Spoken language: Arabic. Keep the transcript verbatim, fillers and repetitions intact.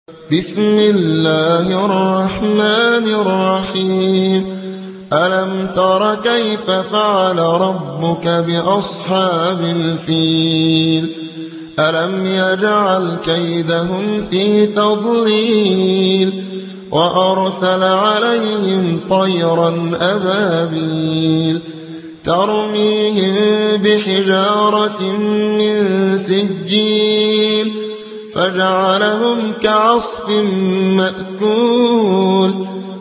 بسم الله الرحمن الرحيم ألم تر كيف فعل ربك بأصحاب الفيل ألم يجعل كيدهم في تضليل وأرسل عليهم طيرا أبابيل ترميهم بحجارة من سجيل فجعلهم كعصف مأكول